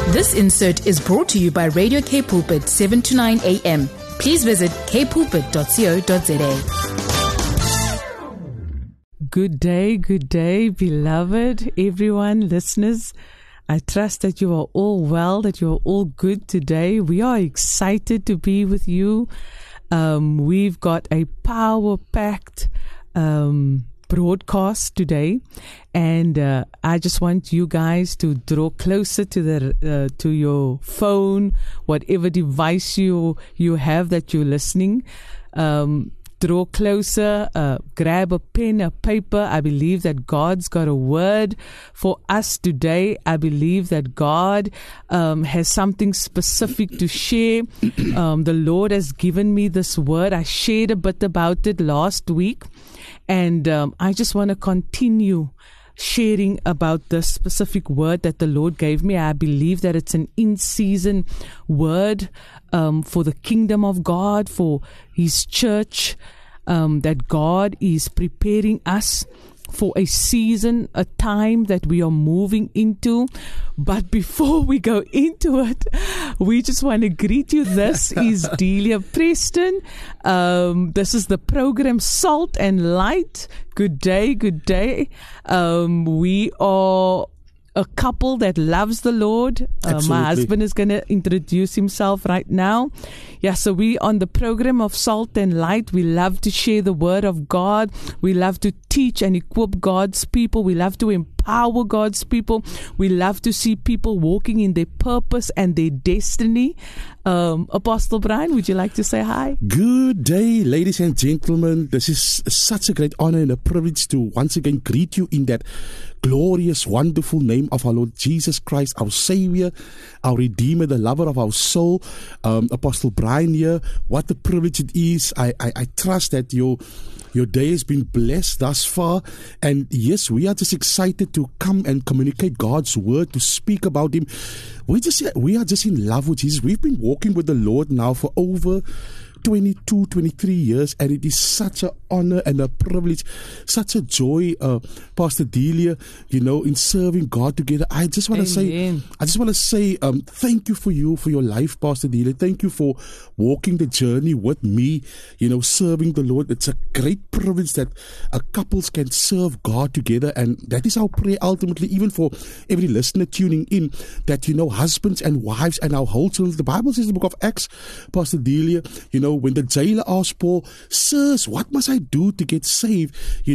This insert is brought to you by Radio K Pulpit 7 to 9 a.m. Please visit kpulpit.co.za. Good day, beloved everyone, listeners. I trust that you are all well, that you are all good today. We are excited to be with you. We've got a power-packed broadcast today, and I just want you guys to draw closer to to your phone, whatever device you have that you're listening. Draw closer, grab a pen, a paper. I believe that God's got a word for us today. I believe that God has something specific to share. The Lord has given me this word. I shared a bit about it last week, and I just want to continue sharing about the specific word that the Lord gave me. I believe that it's an in-season word for the kingdom of God, for His church, that God is preparing us for a season, a time that we are moving into. But before we go into it, we just want to greet you. This is Delia Preston. This is the program Salt and Light. Good day, good day. We are a couple that loves the Lord. My husband is going to introduce himself right now. Yeah, so we on the program of Salt and Light. We love to share the word of God. We love to teach and equip God's people. We love to empower God's people. We love to see people walking in their purpose and their destiny. Apostle Brian, would you like to say hi? Good day, ladies and gentlemen. This is such a great honor and a privilege to once again greet you in that glorious, wonderful name of our Lord Jesus Christ, our Savior, our Redeemer, the lover of our soul. Apostle Brian here. What a privilege it is. I trust that your day has been blessed thus far. And yes, we are just excited to come and communicate God's word, to speak about Him. We are just in love with Jesus. We've been walking with the Lord now for over 22, 23 years, and it is such an honor and a privilege, such a joy, Pastor Delia, in serving God together. I just want to say, thank you for your life, Pastor Delia. Thank you for walking the journey with me, serving the Lord. It's a great privilege that couples can serve God together, and that is our prayer ultimately, even for every listener tuning in, that, husbands and wives and our whole children. The Bible says in the book of Acts, Pastor Delia, when the jailer asked Paul, "Sirs, what must I do to get saved?"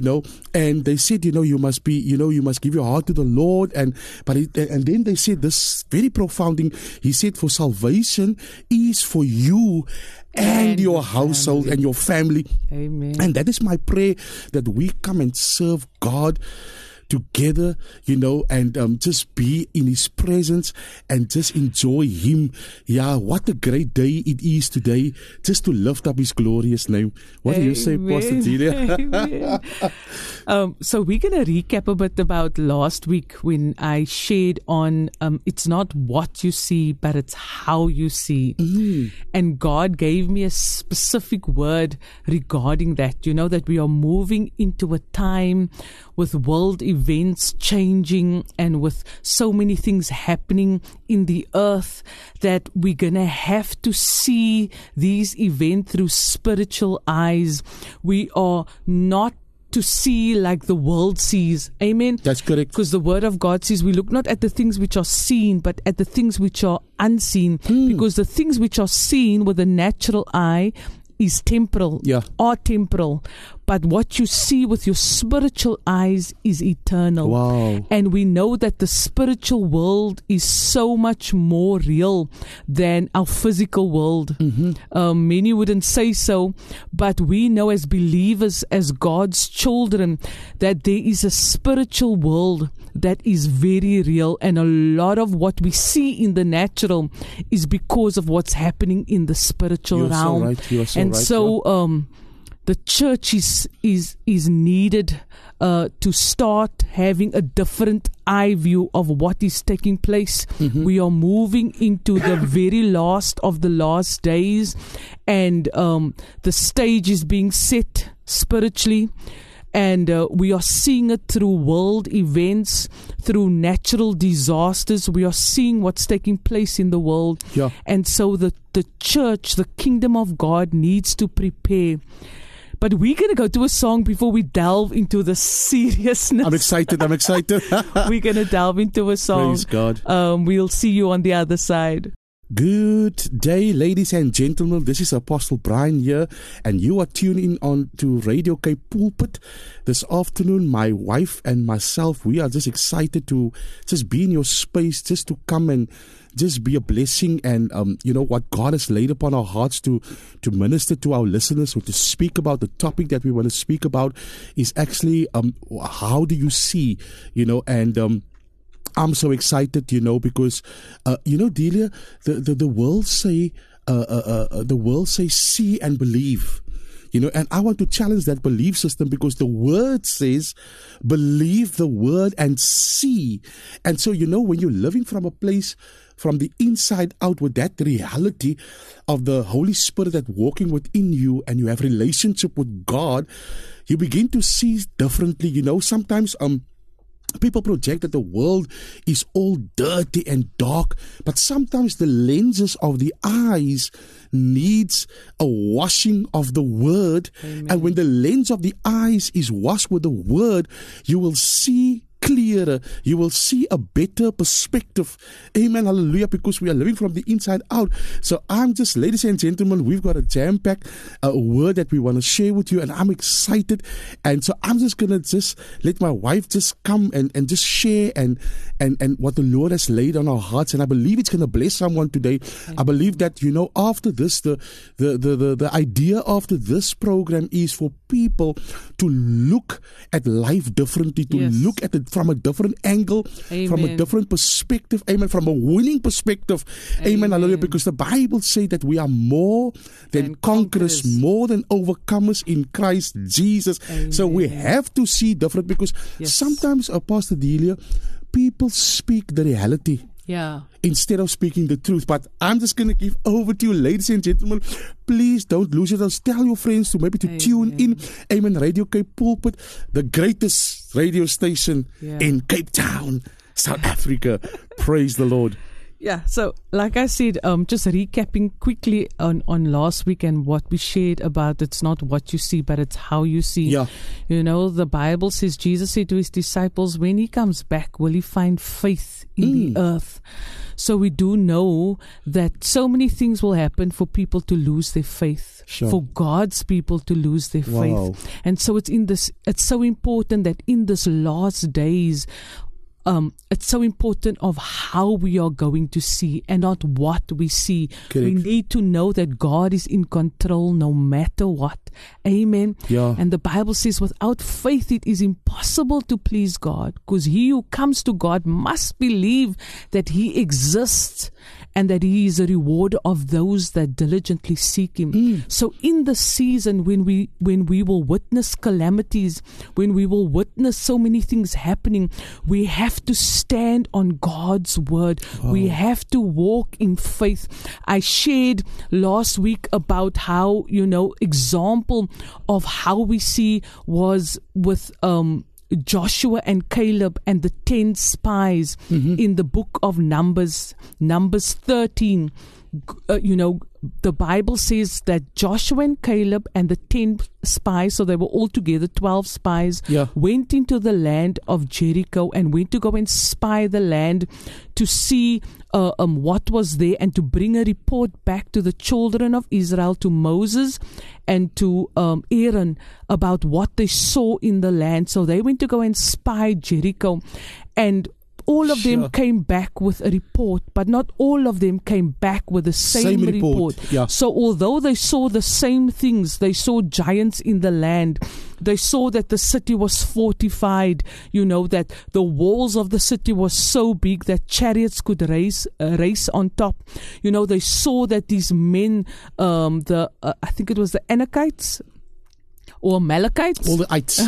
And they said, you must give your heart to the Lord. And then they said this very profound thing. He said, "For salvation is for you and your household and your family." Amen. And that is my prayer, that we come and serve God together, and just be in His presence and just enjoy Him. Yeah, what a great day it is today, just to lift up His glorious name. What do you say, Pastor Delia? So we're going to recap a bit about last week when I shared on it's not what you see, but it's how you see. And God gave me a specific word regarding that, that we are moving into a time with world events changing and with so many things happening in the earth, that we're going to have to see these events through spiritual eyes. We are not to see like the world sees. Amen. That's correct. Because the word of God says we look not at the things which are seen, but at the things which are unseen. Because the things which are seen with the natural eye is temporal, are temporal. But what you see with your spiritual eyes is eternal. Wow. And we know that the spiritual world is so much more real than our physical world. Many wouldn't say so, but we know as believers, as God's children, that there is a spiritual world that is very real. And a lot of what we see in the natural is because of what's happening in the spiritual realm. You are so right. And so the church is needed to start having a different eye view of what is taking place. We are moving into the very last of the last days, and the stage is being set spiritually. And we are seeing it through world events, through natural disasters. We are seeing what's taking place in the world. Yeah. And so the church, the kingdom of God, needs to prepare. But we're going to go to a song before we delve into the seriousness. I'm excited. We're going to delve into a song. Praise God. We'll see you on the other side. Good day, ladies and gentlemen. This is Apostle Brian here, and you are tuning in on to Radio Cape Pulpit. This afternoon, my wife and myself, we are just excited to just be in your space, just to come and just be a blessing, and what God has laid upon our hearts to minister to our listeners, or to speak about. The topic that we want to speak about is actually how do you see, I'm so excited, because, Delia, the world say see and believe, and I want to challenge that belief system, because the word says, believe the word and see. And so, when you're living from a place from the inside out with that reality of the Holy Spirit that walking within you, and you have relationship with God, you begin to see differently. Sometimes, people project that the world is all dirty and dark, but sometimes the lenses of the eyes needs a washing of the word. Amen. And when the lens of the eyes is washed with the word, you will see clearer, you will see a better perspective. Amen, hallelujah, because we are living from the inside out. So I'm just, ladies and gentlemen, we've got a jam-packed word that we want to share with you, and I'm excited. And so I'm just going to just let my wife just come and just share and what the Lord has laid on our hearts. And I believe it's going to bless someone today. Amen. I believe that, after this, the idea after this program is for people to look at life differently, to look at it from a different angle, Amen. From a different perspective, amen, from a winning perspective, amen, hallelujah, because the Bible says that we are more than conquerors, more than overcomers in Christ Jesus. Amen. So we have to see different, because sometimes, Pastor Delia, people speak the reality. Yeah. Instead of speaking the truth. But I'm just going to give over to you, ladies and gentlemen. Please don't lose it. Tell your friends to maybe to tune in. Amen. Radio Cape Pulpit, the greatest radio station in Cape Town, South Africa. Praise the Lord. Yeah, so like I said, just recapping quickly on last week and what we shared about, it's not what you see, but it's how you see. Yeah. The Bible says, Jesus said to his disciples, when he comes back, will he find faith in the earth? So we do know that so many things will happen for people to lose their faith, for God's people to lose their faith. And so it's so important that in this last days, it's so important of how we are going to see and not what we see. Correct. We need to know that God is in control no matter what. Amen. Yeah. And the Bible says without faith it is impossible to please God, because he who comes to God must believe that he exists and that he is a rewarder of those that diligently seek him. So in the season when we will witness calamities, when we will witness so many things happening, we have to stand on God's word. We have to walk in faith. I shared last week about how, example of how we see was with Joshua and Caleb and the 10 spies in the book of Numbers 13. The Bible says that Joshua and Caleb and the 10 spies, so they were all together, 12 spies, went into the land of Jericho and went to go and spy the land to see what was there and to bring a report back to the children of Israel, to Moses and to Aaron, about what they saw in the land. So they went to go and spy Jericho, and all of them came back with a report, but not all of them came back with the same report. Yeah. So although they saw the same things, they saw giants in the land, they saw that the city was fortified, that the walls of the city was so big that chariots could race on top. They saw that these men, I think it was the Anakites, or Amalekites, all the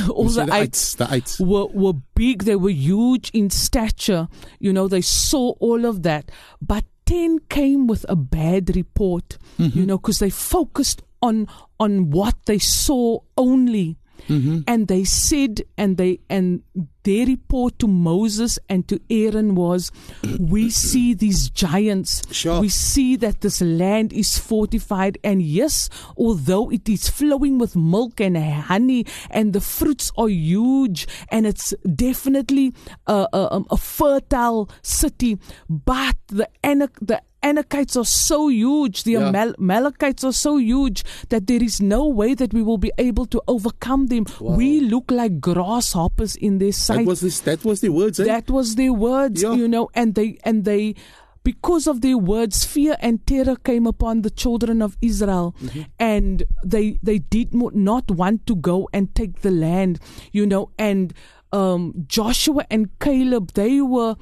ites were big. They were huge in stature. They saw all of that. But 10 came with a bad report, because they focused on what they saw only. And they said, and their report to Moses and to Aaron was, we see these giants. Sure. We see that this land is fortified. And yes, although it is flowing with milk and honey and the fruits are huge and it's definitely a fertile city, but the Anakites are so huge, the Amalekites are so huge that there is no way that we will be able to overcome them. Wow. We look like grasshoppers in their sight. That was the words, eh? That was their words, and they because of their words, fear and terror came upon the children of Israel, and they did not want to go and take the land, and Joshua and Caleb, they were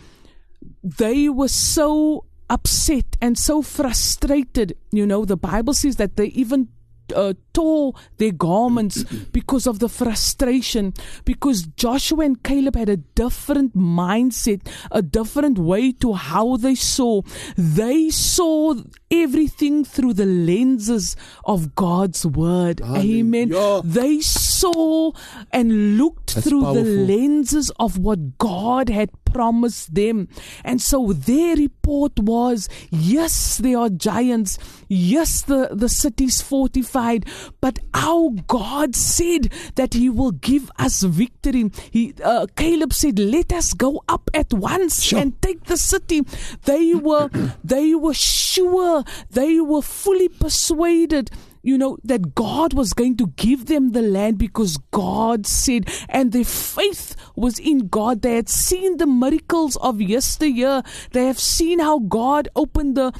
so upset and so frustrated. The Bible says that they even tore their garments because of the frustration, because Joshua and Caleb had a different mindset, a different way to how they saw. They saw everything through the lenses of God's word. Amen. Yeah. They saw and looked through powerful. the lenses of what God had promised them. And so their report was, yes, there are giants. Yes, the city's fortified. But our God said that He will give us victory. Caleb said, let us go up at once and take the city. They were sure, they were fully persuaded, that God was going to give them the land because God said, and their faith was in God. They had seen the miracles of yesteryear. They have seen how God opened the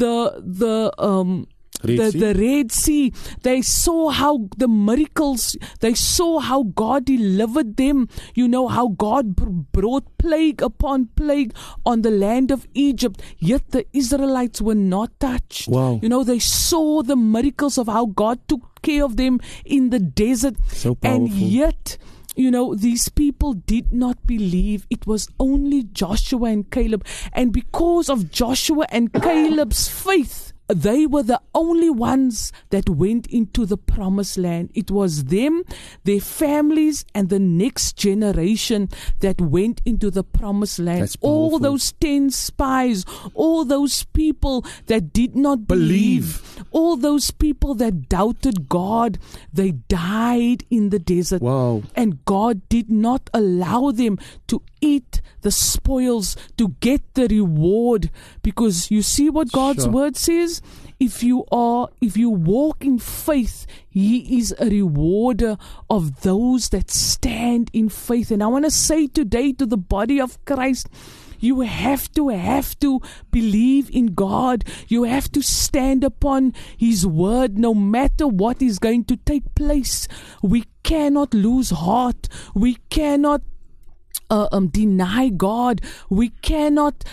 Red Sea. They saw how the miracles, they saw how God delivered them, how God brought plague upon plague on the land of Egypt, yet the Israelites were not touched. Wow. They saw the miracles of how God took care of them in the desert. So powerful. And yet, these people did not believe. It was only Joshua and Caleb. And because of Joshua and Caleb's faith, they were the only ones that went into the promised land. It was them, their families, and the next generation that went into the promised land. That's powerful. All those 10 spies, all those people that did not believe, all those people that doubted God, they died in the desert. Wow. And God did not allow them to eat the spoils, to get the reward, because you see what God's word says? If you walk in faith, He is a rewarder of those that stand in faith. And I want to say today to the body of Christ, you have to believe in God. You have to stand upon His word no matter what is going to take place. We cannot lose heart. We cannot deny God. We cannot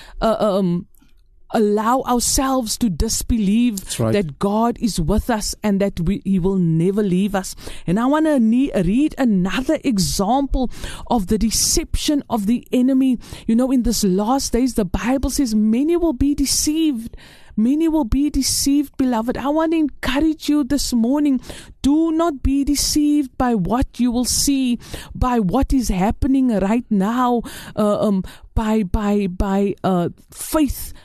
allow ourselves to disbelieve that God is with us and that He will never leave us. And I want to read another example of the deception of the enemy. In this last days, the Bible says many will be deceived. Many will be deceived, beloved. I want to encourage you this morning. Do not be deceived by what you will see, by what is happening right now, by faith,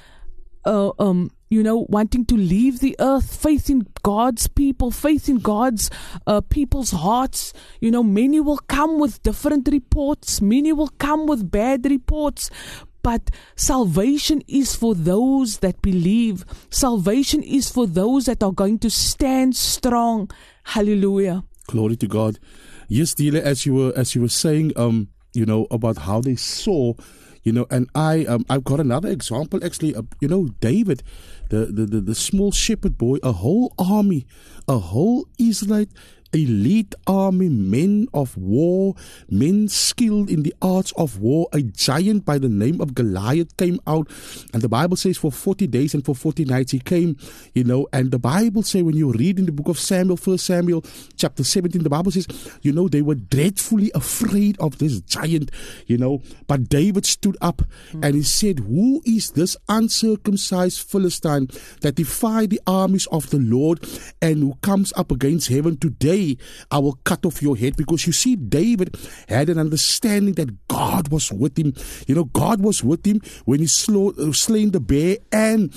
wanting to leave the earth, faith in God's people, faith in God's people's hearts. Many will come with different reports. Many will come with bad reports. But salvation is for those that believe. Salvation is for those that are going to stand strong. Hallelujah. Glory to God. Yes, Dile, as you were saying, about how they saw, and I've got another example actually. David, the small shepherd boy, a whole army, a whole Israelite elite army, men of war, men skilled in the arts of war. A giant by the name of Goliath came out, and the Bible says for 40 days and for 40 nights he came, and the Bible says, when you read in the book of Samuel, 1 Samuel chapter 17, the Bible says, they were dreadfully afraid of this giant, but David stood up and he said, who is this uncircumcised Philistine that defied the armies of the Lord and who comes up against heaven today? today I will cut off your head. Because you see, David had an understanding that God was with him. God was with him when he slain the bear and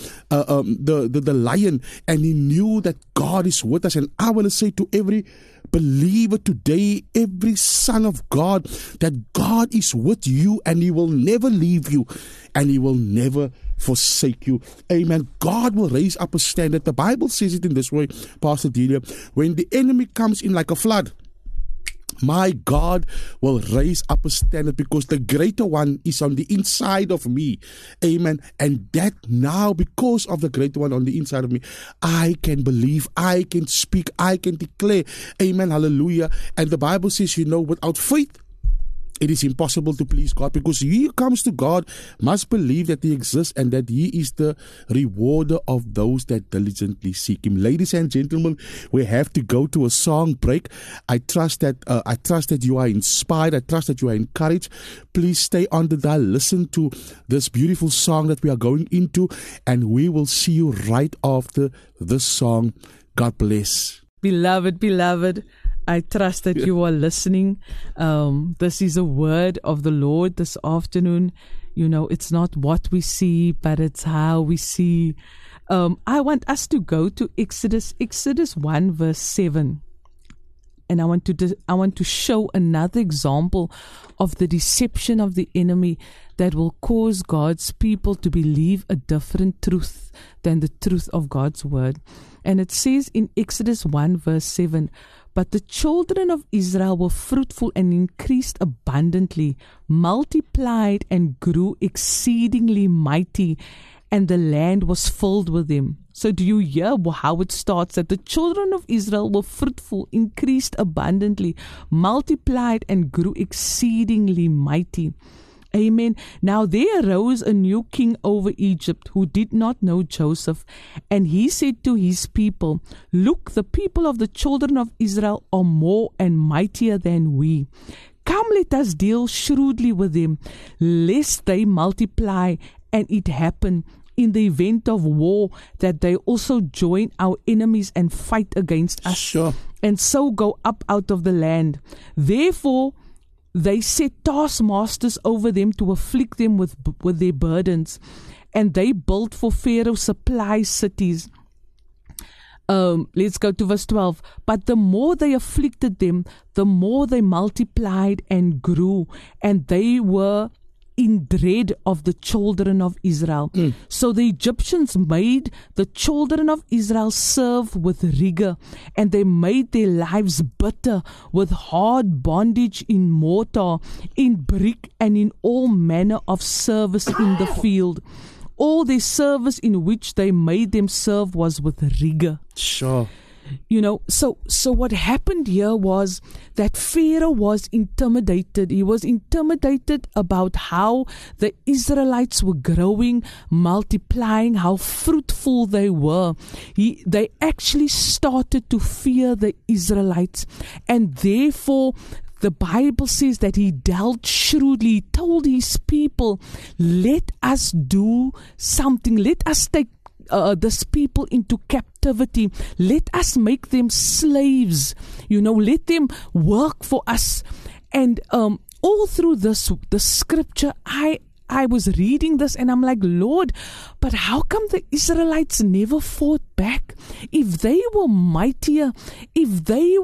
the lion, and he knew that God is with us. And I want to say to every believer today, every son of God, that God is with you and he will never leave you and he will never forsake you. Amen. God will raise up a standard. The Bible says it in this way, Pastor Delia, when the enemy comes in like a flood, my God will raise up a standard, because the greater one is on the inside of me. Amen. And that now, because of the greater one on the inside of me, I can believe, I can speak, I can declare. Amen. Hallelujah. And the Bible says, without faith, it is impossible to please God, because he who comes to God must believe that he exists and that he is the rewarder of those that diligently seek him. Ladies and gentlemen, we have to go to a song break. I trust that you are inspired. I trust that you are encouraged. Please stay on the dial. Listen to this beautiful song that we are going into, and we will see you right after this song. God bless. Beloved, I trust that you are listening. This is a word of the Lord this afternoon. It's not what we see, but it's how we see. I want us to go to Exodus 1 verse 7. And I want to show another example of the deception of the enemy that will cause God's people to believe a different truth than the truth of God's word. And it says in Exodus 1 verse 7, "But the children of Israel were fruitful and increased abundantly, multiplied and grew exceedingly mighty, and the land was filled with them." So do you hear how it starts? That the children of Israel were fruitful, increased abundantly, multiplied and grew exceedingly mighty. Amen. Now there arose a new king over Egypt who did not know Joseph. And he said to his people, "Look, the people of the children of Israel are more and mightier than we. Come, let us deal shrewdly with them, lest they multiply, and it happen in the event of war that they also join our enemies and fight against us, Sure. and so go up out of the land. Therefore they set taskmasters over them to afflict them with their burdens, and they built for Pharaoh supply cities." Let's go to verse 12. "But the more they afflicted them, the more they multiplied and grew, and they were in dread of the children of Israel. So the Egyptians made the children of Israel serve with rigor, and they made their lives bitter with hard bondage in mortar, in brick, and in all manner of service in the field. All their service in which they made them serve was with rigor." Sure. So what happened here was that Pharaoh was intimidated. He was intimidated about how the Israelites were growing, multiplying, how fruitful they were. They actually started to fear the Israelites, and therefore the Bible says that he dealt shrewdly. He told his people, "Let us do something. Let us take this people into captivity. Let us make them slaves. Let them work for us." And all through the scripture, I was reading this and I'm like, "Lord, but how come the Israelites never fought back? If they were mightier, if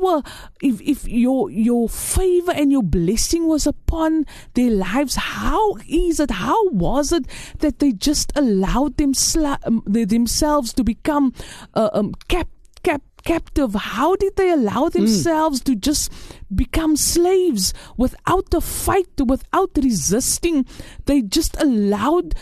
your favor and your blessing was upon their lives, how was it that they just allowed themselves to become captive? How did they allow themselves to just become slaves without a fight, without resisting? They just allowed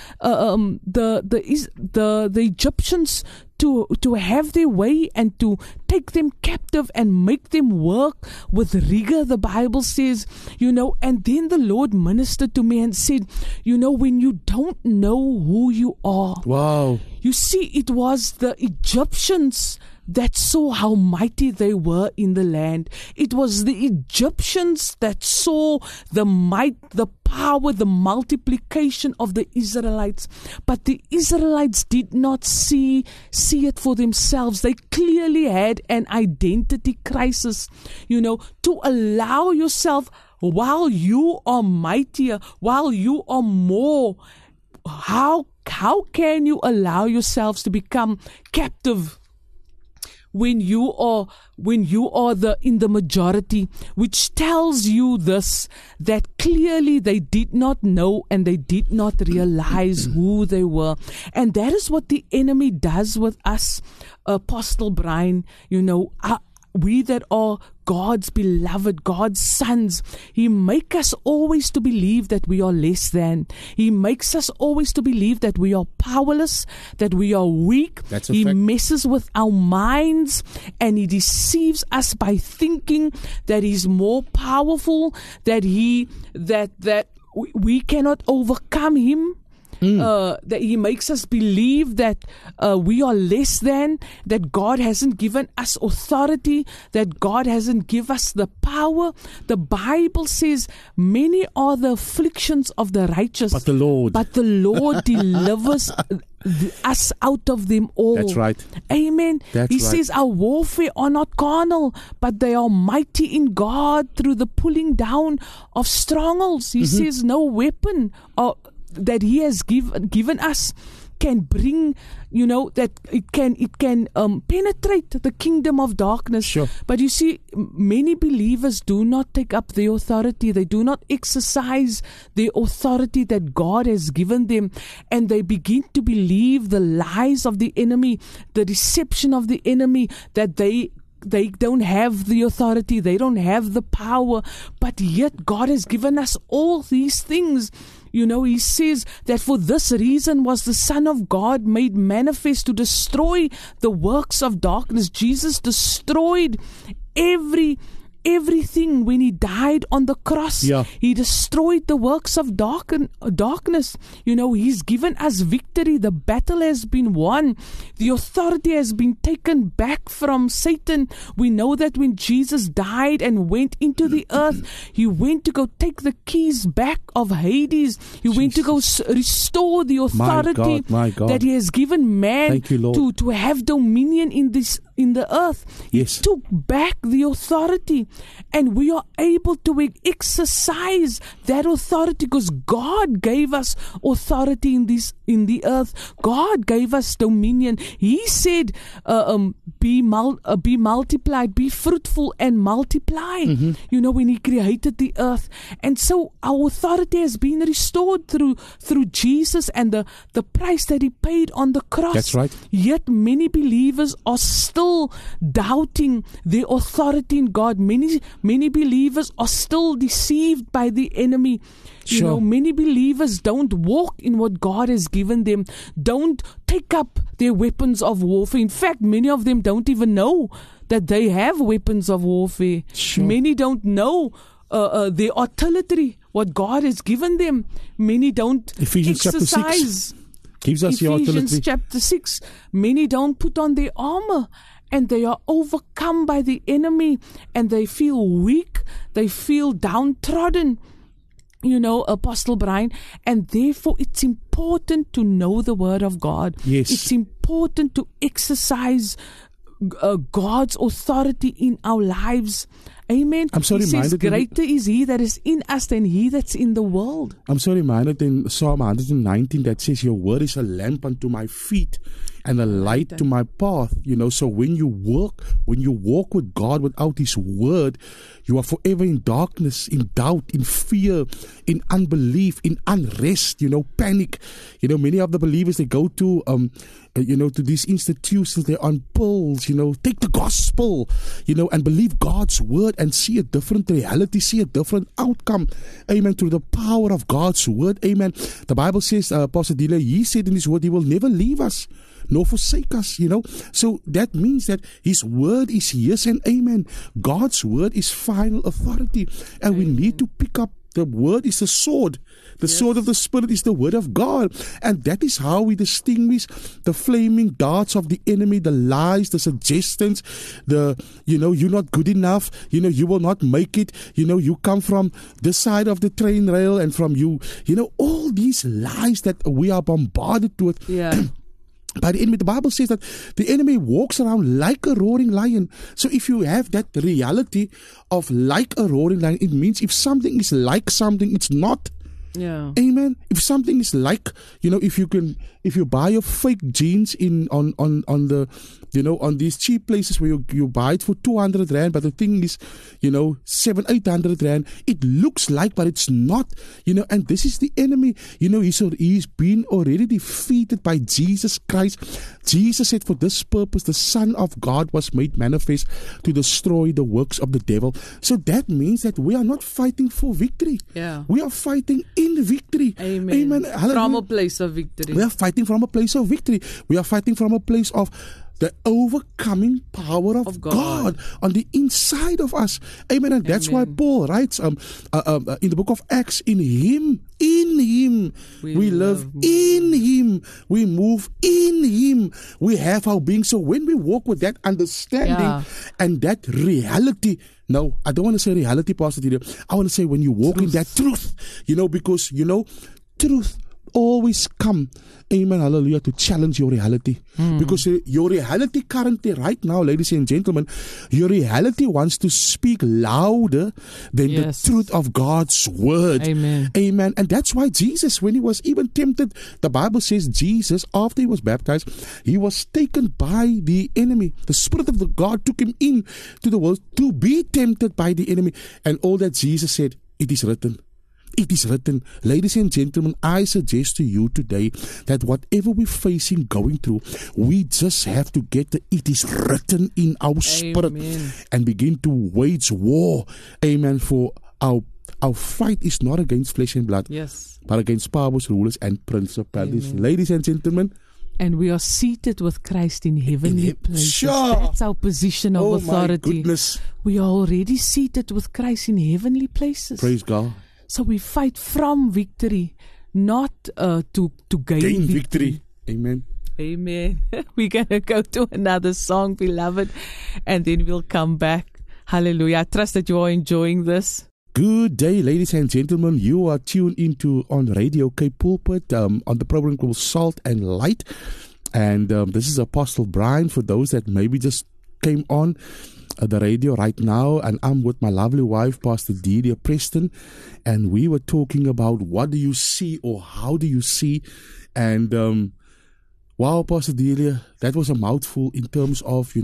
the Egyptians to have their way and to take them captive and make them work with rigor, the Bible says, and then the Lord ministered to me and said, when you don't know who you are. Wow. You see, it was the Egyptians that saw how mighty they were in the land. It was the Egyptians that saw the might, the power, the multiplication of the Israelites. But the Israelites did not see it for themselves. They clearly had an identity crisis. To allow yourself, while you are mightier, while you are more, how can you allow yourselves to become captive when you are in the majority, which tells you this, that clearly they did not know and they did not realize who they were. And that is what the enemy does with us, Apostle Brian. We that are God's beloved, God's sons, He makes us always to believe that we are less than. He makes us always to believe that we are powerless, that we are weak. He messes with our minds and he deceives us by thinking that He's more powerful, that we cannot overcome Him. That He makes us believe that we are less than, that God hasn't given us authority, that God hasn't given us the power. The Bible says, many are the afflictions of the righteous, but the Lord delivers us out of them all. That's right. Amen. He says our warfare are not carnal, but they are mighty in God through the pulling down of strongholds. He says no weapon that He has given us can bring, that it can penetrate the kingdom of darkness. Sure. But you see, many believers do not take up the authority. They do not exercise the authority that God has given them, and they begin to believe the lies of the enemy, the deception of the enemy, that they don't have the authority, they don't have the power, but yet God has given us all these things. He says that for this reason was the Son of God made manifest to destroy the works of darkness. Jesus destroyed everything when He died on the cross. He destroyed the works of darkness. He's given us victory. The battle has been won. The authority has been taken back from Satan. We know that when Jesus died and went into the earth, He went to go take the keys back of Hades. He went to go restore the authority my God. that He has given man. Thank you, Lord. to have dominion in the earth. Yes. He took back the authority, and we are able to exercise that authority because God gave us authority in the earth. God gave us dominion. He said, be multiplied, be fruitful and multiply. When He created the earth. And so our authority has been restored through Jesus and the price that He paid on the cross. That's right. Yet many believers are still doubting the authority in God. Many believers are still deceived by the enemy. Sure. Many believers don't walk in what God has given them, don't take up their weapons of warfare. In fact, many of them don't even know that they have weapons of warfare. Sure. Many don't know their artillery, what God has given them. Many don't Ephesians exercise. chapter 6 gives us the artillery. Ephesians chapter 6. Many don't put on their armor, and they are overcome by the enemy, and they feel weak, they feel downtrodden, Apostle Brian. And therefore it's important to know the Word of God. Yes. It's important to exercise God's authority in our lives. Amen. I'm so He says, reminded greater is He that is in us than he that's in the world. I'm so reminded in Psalm 119 that says, your word is a lamp unto my feet and a light to my path. So when you walk with God without His word, you are forever in darkness, in doubt, in fear, in unbelief, in unrest, panic. Many of the believers, they go to to these institutions, they're on pills, take the gospel, and believe God's word and see a different reality, see a different outcome. Amen. Through the power of God's word. Amen. The Bible says, Pastor Dile, He said in His word, He will never leave us nor forsake us, So that means that His word is yes and amen. God's word is final authority. And we need to pick up The word is a sword. The sword of the Spirit is the word of God. And that is how we distinguish the flaming darts of the enemy, the lies, the suggestions, you're not good enough, you will not make it, you come from this side of the train rail and from all these lies that we are bombarded with. Yeah. By the enemy, the Bible says that the enemy walks around like a roaring lion. So if you have that reality of like a roaring lion, it means if something is like something, it's not. Yeah. Amen. If something is like, if you buy your fake jeans on these cheap places where you buy it for 200 rand, but the thing is, 700-800 rand, it looks like, but it's not, and this is the enemy, he's been already defeated by Jesus Christ. Jesus said, for this purpose, the Son of God was made manifest to destroy the works of the devil. So that means that we are not fighting for victory. Yeah. We are fighting in victory. Amen. Amen. Hallelujah. From a place of victory. We are fighting from a place of victory. We are fighting from a place of the overcoming power of God on the inside of us. Amen. And that's why Paul writes in the book of Acts, in Him we live, in Him we move, in Him we have our being. So when we walk with that understanding and that reality, no, I don't want to say reality, Pastor Didier. I want to say when you walk in that truth, because truth always come, amen, hallelujah, to challenge your reality. Because your reality currently, right now, ladies and gentlemen, your reality wants to speak louder than the truth of God's word. Amen. Amen. And that's why Jesus, when he was even tempted, the Bible says Jesus, after he was baptized, he was taken by the enemy. The Spirit of the God took him in to the world to be tempted by the enemy. And all that Jesus said, it is written. It is written. Ladies and gentlemen, I suggest to you today that whatever we're facing, going through, we just have to get the it is written in our spirit and begin to wage war. Amen. For our fight is not against flesh and blood, but against powers, rulers, and principalities. Amen. Ladies and gentlemen, and we are seated with Christ in heavenly places. Sure. That's our position of authority. My goodness. We are already seated with Christ in heavenly places. Praise God. So we fight from victory, not to gain victory. Amen. Amen. We're going to go to another song, beloved, and then we'll come back. Hallelujah. I trust that you are enjoying this. Good day, ladies and gentlemen. You are tuned into on Radio Cape Pulpit on the program called Salt and Light. And this is Apostle Brian for those that maybe just came on the radio right now, and I'm with my lovely wife, Pastor Didier Preston, and we were talking about what do you see or how do you see, and wow, Pastor Didier, that was a mouthful in terms of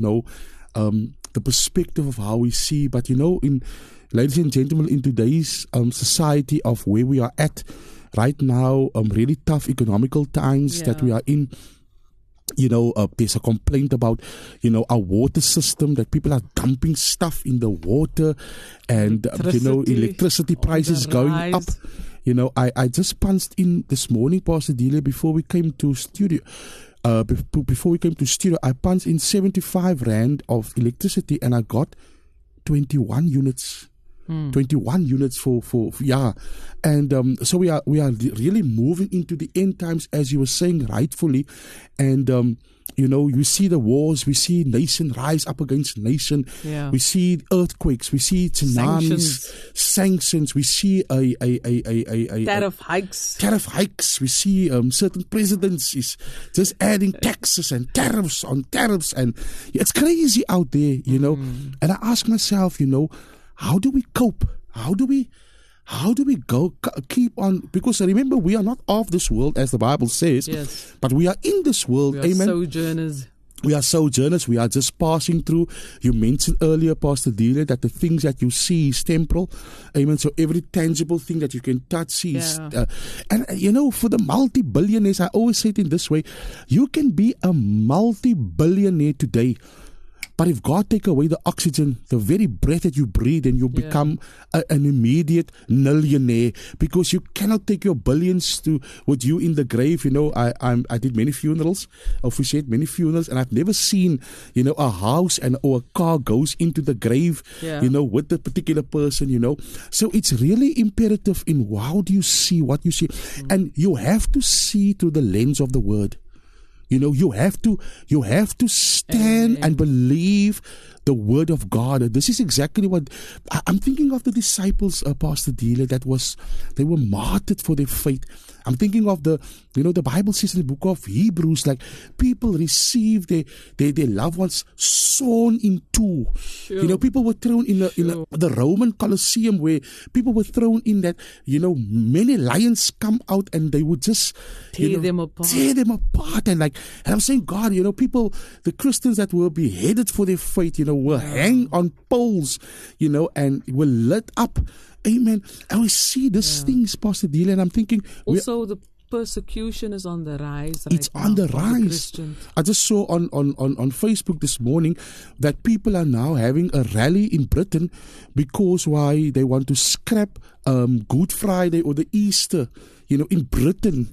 the perspective of how we see. But in ladies and gentlemen, in today's society of where we are at right now, really tough economical times that we are in. There's a complaint about, our water system, that people are dumping stuff in the water, and, electricity prices going up. I just punched in this morning, Pastor Delia, before we came to studio. I punched in 75 rand of electricity, and I got 21 units. 21 units for and so we are really moving into the end times, as you were saying rightfully, and you see the wars, we see nation rise up against nation, we see earthquakes, we see tsunamis, sanctions, we see a tariff hikes, we see certain presidents is just adding taxes and tariffs on tariffs, and it's crazy out there, and I ask myself, how do we cope? How do we keep on? Because remember, we are not of this world, as the Bible says, but we are in this world. We are sojourners. We are sojourners. We are just passing through. You mentioned earlier, Pastor Delia, that the things that you see is temporal. Amen. So every tangible thing that you can touch is, and for the multi-billionaires, I always say it in this way: you can be a multi-billionaire today, But if God take away the oxygen, the very breath that you breathe, then you become an immediate millionaire, because you cannot take your billions with you in the grave. I did many funerals, officiate many funerals, and I've never seen, a house or a car goes into the grave, with the particular person, So it's really imperative in how do you see what you see. And you have to see through the lens of the word. You have to stand and believe the word of God. This is exactly what I'm thinking of. The disciples, Pastor Dealer, they were martyred for their faith. I'm thinking of the Bible says in the book of Hebrews, like people receive their loved ones sawn in two. Sure. People were thrown in the Roman Colosseum, where people were thrown in that, many lions come out and they would just tear them apart. And I'm saying, God, people, the Christians that were beheaded for their faith, were hanged on poles, and were lit up. Amen. And we see these things, Pastor Dealer, and I'm thinking also the persecution is on the rise. It's on the rise. I just saw on Facebook this morning that people are now having a rally in Britain because why they want to scrap Good Friday or the Easter. In Britain,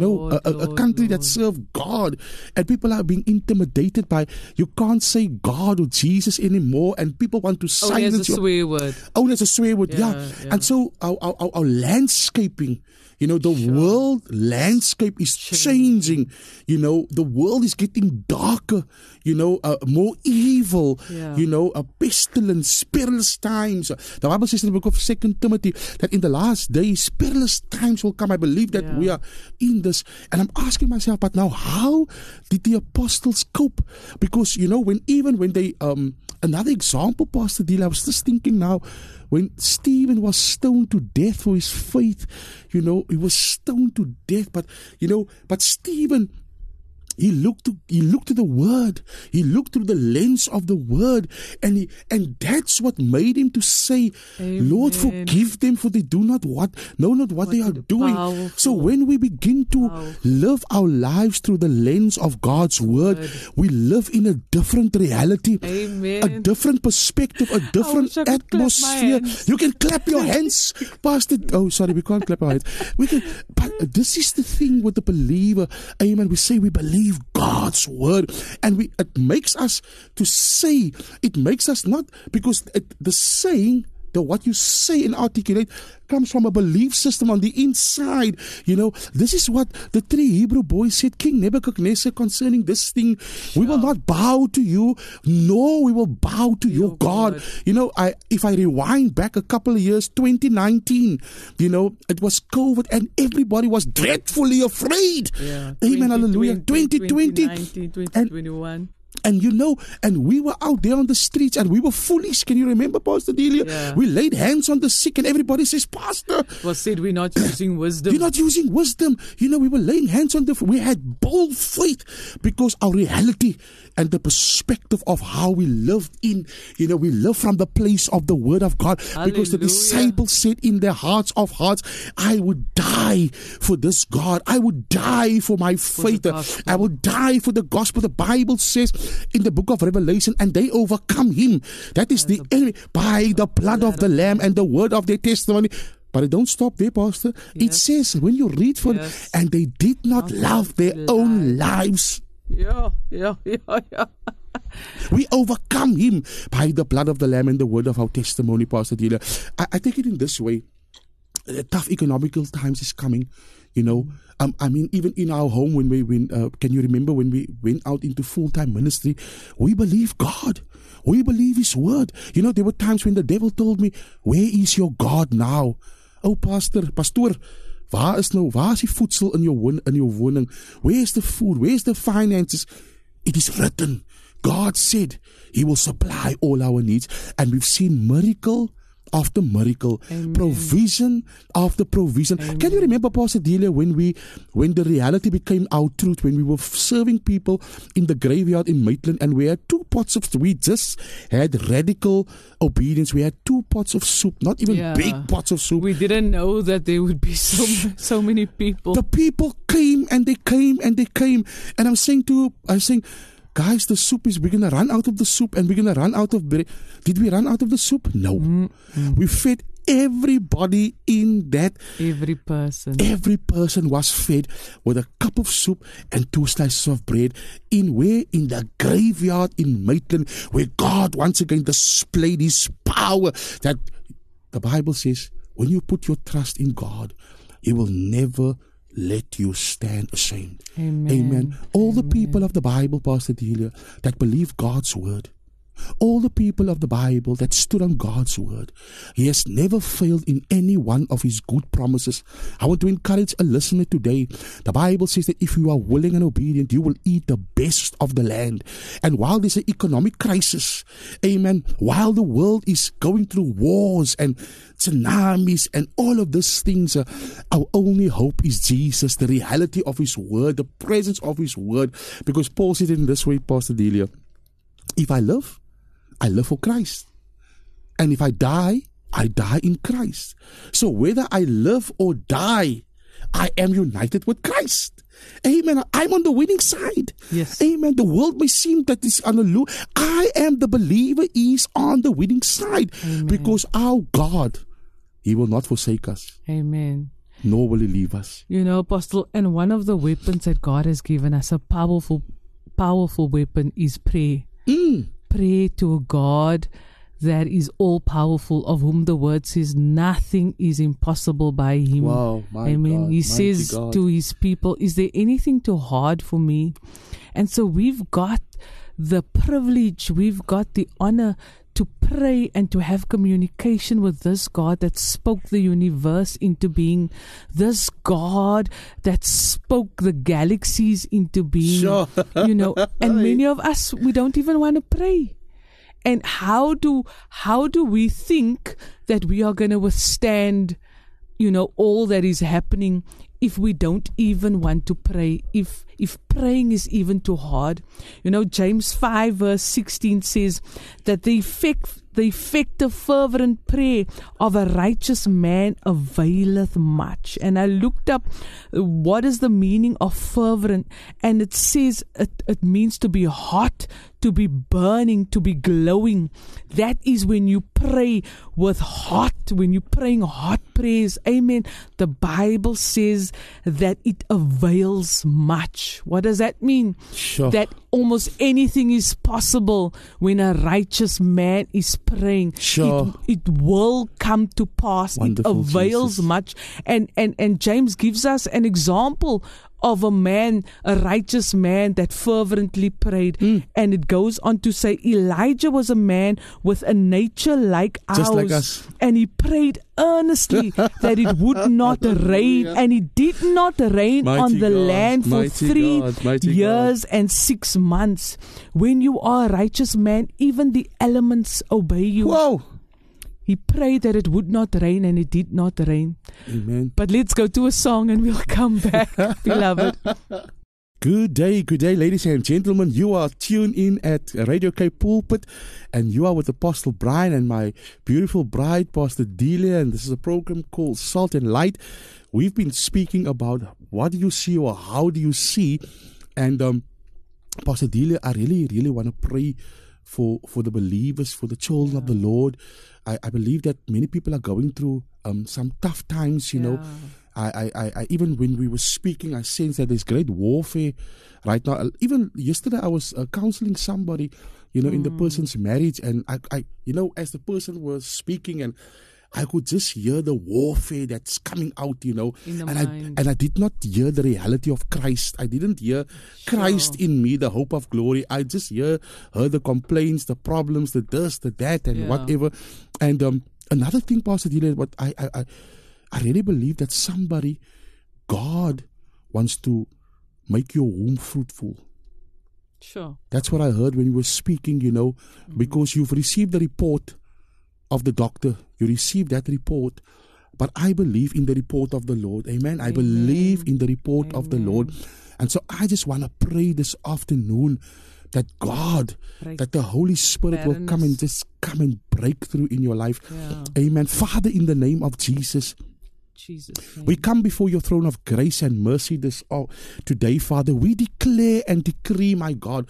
a country that serves God, and people are being intimidated by, you can't say God or Jesus anymore, and people want to silence you. There's a swear word. Yeah. And so our landscaping, the world landscape is changing. The world is getting darker, more evil, a pestilence, perilous times. The Bible says in the book of 2 Timothy that in the last days, perilous times will come. I believe that we are in this. And I'm asking myself, but now how did the apostles cope? Because, when they, another example, Pastor Deal, I was just thinking now, when Stephen was stoned to death for his faith, he was stoned to death, but Stephen, he looked to the word. He looked through the lens of the word, and that's what made him to say, Amen. Lord, forgive them, for they know not what they are doing. Powerful. So when we begin to live our lives through the lens of God's word, we live in a different reality, Amen. A different perspective, a different atmosphere. You can clap your hands, Pastor. Oh, sorry, we can't clap our hands. We can, but this is the thing with the believer. Amen. We say we believe God's word, and it makes us to say, it makes us not, because the saying, what you say and articulate comes from a belief system on the inside. This is what the 3 Hebrew boys said, King Nebuchadnezzar, concerning this thing, we will not bow to you, nor we will bow to your God. If I rewind back a couple of years, 2019, it was COVID and everybody was dreadfully afraid. Amen, hallelujah. 2020, 2021. And and we were out there on the streets and we were foolish. Can you remember, Pastor Delia? Yeah. We laid hands on the sick and everybody says, Pastor, said we're not using wisdom. You're not using wisdom. We were laying hands on we had bold faith, because our reality and the perspective of how we lived in, we live from the place of the word of God. Hallelujah. Because the disciples said in their hearts of hearts, I would die for this God. I would die for my faith. I would die for the gospel. The Bible says in the book of Revelation, and they overcome him. That is the enemy by the blood of the Lamb and the word of their testimony. But it don't stop there, Pastor. Yes. It says, when you read for and they did not love their own lives. Yeah. We overcome him by the blood of the Lamb and the word of our testimony, Pastor Dealer. I take it in this way. Tough economical times is coming, even in our home, can you remember when we went out into full-time ministry, we believe God. We believe his word. There were times when the devil told me, where is your God now? Oh, Pastor, waar is die voedsel in jou woning? Where is the food? Where is the finances? It is written. God said he will supply all our needs. And we've seen miracle after miracle, Amen. Provision after provision. Amen. Can you remember, Pastor Delia, when the reality became our truth, when we were serving people in the graveyard in Maitland, and we had 2 pots of, we just had radical obedience. We had 2 pots of soup, not even big pots of soup. We didn't know that there would be so many people. The people came and they came and they came, and I'm saying, Guys, the soup is, we're going to run out of the soup and we're going to run out of bread. Did we run out of the soup? No. We fed everybody in that. Every person was fed with a cup of soup and 2 slices of bread in the graveyard in Maitland, where God once again displayed His power. That the Bible says, when you put your trust in God, He will never let you stand ashamed. Amen. All the people of the Bible, Pastor Delia, that believe God's word, all the people of the Bible that stood on God's word, He has never failed in any one of His good promises. I want to encourage a listener today. The Bible says that if you are willing and obedient, you will eat the best of the land. And while there's an economic crisis, amen, while the world is going through wars and tsunamis and all of these things, our only hope is Jesus, the reality of His word, the presence of His word. Because Paul said it in this way, Pastor Delia, if I live for Christ. And if I die in Christ. So whether I live or die, I am united with Christ. Amen. I'm on the winning side. Yes. Amen. The world may seem that it's on the lose. I am the believer is on the winning side. Amen. Because our God, He will not forsake us. Amen. Nor will He leave us. You know, Apostle, and one of the weapons that God has given us, a powerful weapon, is prayer. Pray to a God that is all powerful, of whom the word says nothing is impossible by Him. Wow, my Amen. God, He says God. to His people, is there anything too hard for me? And so we've got the privilege, we've got the honor to pray and to have communication with this God that spoke the universe into being, this God that spoke the galaxies into being. Sure. You know, and many of us, we don't even want to pray. And how do we think that we are going to withstand, you know, all that is happening if we don't even want to pray, if praying is even too hard? You know, James 5 verse 16 says that the effective fervent prayer of a righteous man availeth much. And I looked up what is the meaning of fervent, and it says it means to be hot, to be burning, to be glowing. That is when you pray with hot, when you're praying hot prayers. Amen. The Bible says that it avails much. What does that mean? Sure. That almost anything is possible when a righteous man is praying. Sure. It will come to pass. Wonderful, it avails Jesus. much. And James gives us an example of a man, a righteous man that fervently prayed. And it goes on to say Elijah was a man with a nature like Just ours. like us. And he prayed earnestly that it would not rain. And it did not rain Mighty on the God, land for mighty 3 God, mighty years and 6 months. When you are a righteous man, even the elements obey you. Whoa. He prayed that it would not rain, and it did not rain. Amen. But let's go to a song and we'll come back, beloved. Good day, ladies and gentlemen. You are tuned in at Radio K Pulpit, and you are with Apostle Brian and my beautiful bride, Pastor Delia, and this is a program called Salt and Light. We've been speaking about what do you see or how do you see, and Pastor Delia, I really want to pray for the believers, for the children of the Lord. I believe that many people are going through some tough times, you know. I even when we were speaking, I sense that there's great warfare right now. Even yesterday, I was counseling somebody, you know, in the person's marriage, and I, you know, as the person was speaking, and I could just hear the warfare that's coming out, you know, and I did not hear the reality of Christ. I didn't hear Christ in me, the hope of glory. I just heard the complaints, the problems, the this, the that, and whatever. And another thing, Pastor Delia, what I really believe that God wants to make your womb fruitful. Sure. That's what I heard when you were speaking, you know, because you've received the report of the doctor. You received that report. But I believe in the report of the Lord. Amen. I believe in the report of the Lord. And so I just want to pray this afternoon that God, that the Holy Spirit will come and break through in your life. Amen. Father, in the name of Jesus, Jesus' name. We come before your throne of grace and mercy today, Father. We declare and decree, my God,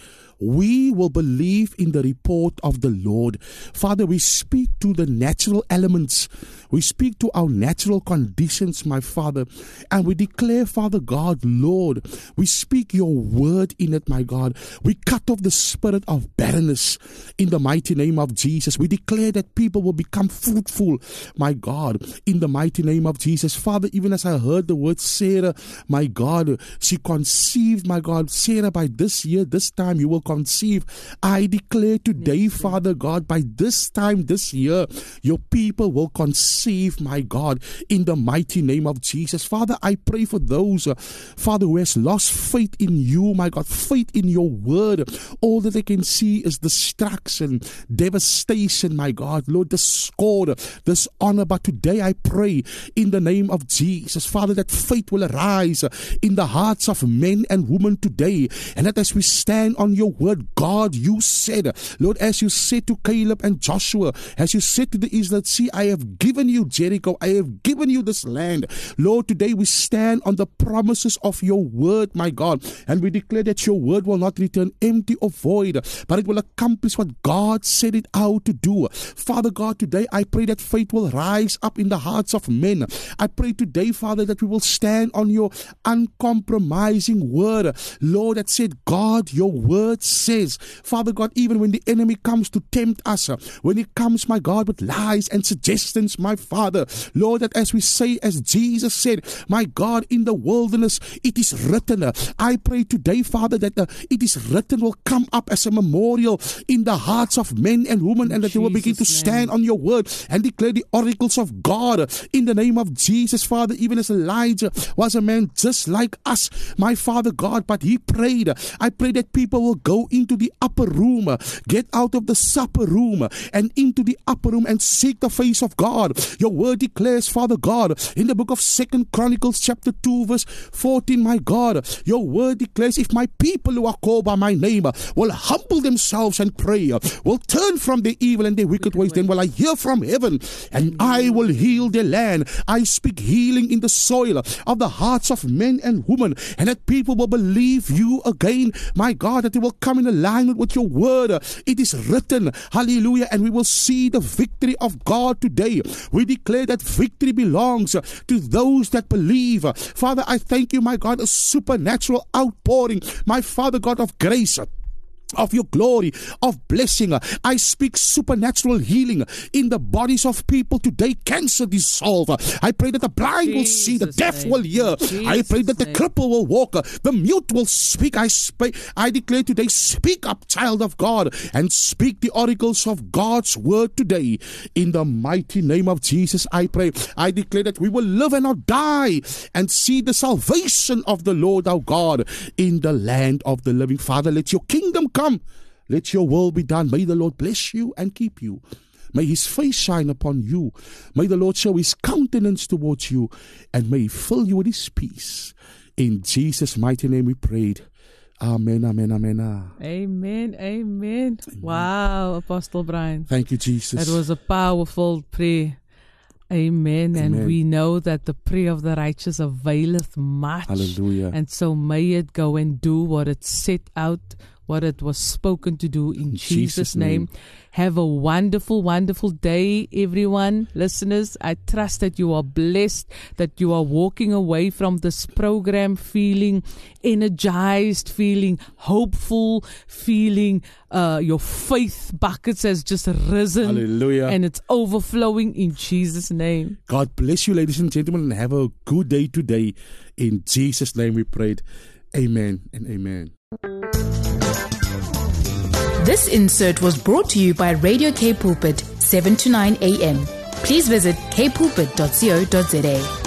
we will believe in the report of the Lord. Father, we speak to the natural elements. We speak to our natural conditions, my Father. And we declare, Father God, Lord, we speak your word in it, my God. We cut off the spirit of barrenness in the mighty name of Jesus. We declare that people will become fruitful, my God, in the mighty name of Jesus. Father, even as I heard the word Sarah, my God, she conceived, my God. Sarah, by this year, this time, you will conceive. I declare today, Father God, by this time this year, your people will conceive, my God, in the mighty name of Jesus. Father, I pray for those, Father, who has lost faith in you, my God, faith in your word. All that they can see is destruction, devastation, my God, Lord, discord, dishonor. But today I pray in the name of Jesus, Father, that faith will arise in the hearts of men and women today. And that as we stand on your word, God, you said, Lord, as you said to Caleb and Joshua, as you said to the Israelites, see, I have given you Jericho, I have given you this land. Lord, today we stand on the promises of your word, my God, and we declare that your word will not return empty or void, but it will accomplish what God said it out to do. Father God, today I pray that faith will rise up in the hearts of men. I pray today, Father, that we will stand on your uncompromising word, Lord, that said, God, your word says, Father God, even when the enemy comes to tempt us, when he comes, my God, with lies and suggestions, my Father, Lord, that as we say, as Jesus said, my God, in the wilderness, it is written. I pray today, Father, that it is written will come up as a memorial in the hearts of men and women, and that they will begin to stand on your word and declare the oracles of God in the name of Jesus, Father, even as Elijah was a man just like us, my Father God, but he prayed. I pray that people will go into the upper room, get out of the supper room and into the upper room and seek the face of God. Your word declares, Father God, in the book of 2 Chronicles chapter 2 verse 14, my God, your word declares, if my people who are called by my name will humble themselves and pray, will turn from their evil and their wicked ways, then will I hear from heaven and I will heal their land. I speak healing in the soil of the hearts of men and women, and that people will believe you again, my God, that they will come in alignment with your word. It is written, hallelujah, and we will see the victory of God today. We declare that victory belongs to those that believe. Father, I thank you, my God, a supernatural outpouring, my Father God, of grace, of your glory, of blessing. I speak supernatural healing in the bodies of people today. Cancer dissolve. I pray that the blind will see, the deaf will hear. I pray that the cripple will walk, the mute will speak. I declare today, speak up, child of God, and speak the oracles of God's word today. In the mighty name of Jesus, I pray. I declare that we will live and not die and see the salvation of the Lord our God in the land of the living. Father, let your kingdom come. Let your will be done. May the Lord bless you and keep you. May his face shine upon you. May the Lord show his countenance towards you, and may he fill you with his peace. In Jesus' mighty name we prayed. Amen, amen, amen. Amen, amen. Wow, Apostle Brian. Thank you, Jesus. That was a powerful prayer. Amen. And we know that the prayer of the righteous availeth much. Hallelujah. And so may it go and do what it set out, what it was spoken to do in Jesus' name. Have a wonderful, wonderful day, everyone. Listeners, I trust that you are blessed, that you are walking away from this program feeling energized, feeling hopeful, feeling your faith buckets has just risen. Hallelujah. And it's overflowing in Jesus' name. God bless you, ladies and gentlemen, and have a good day today. In Jesus' name we prayed. Amen and amen. This insert was brought to you by Radio K Pulpit, 7 to 9 a.m. Please visit kpulpit.co.za.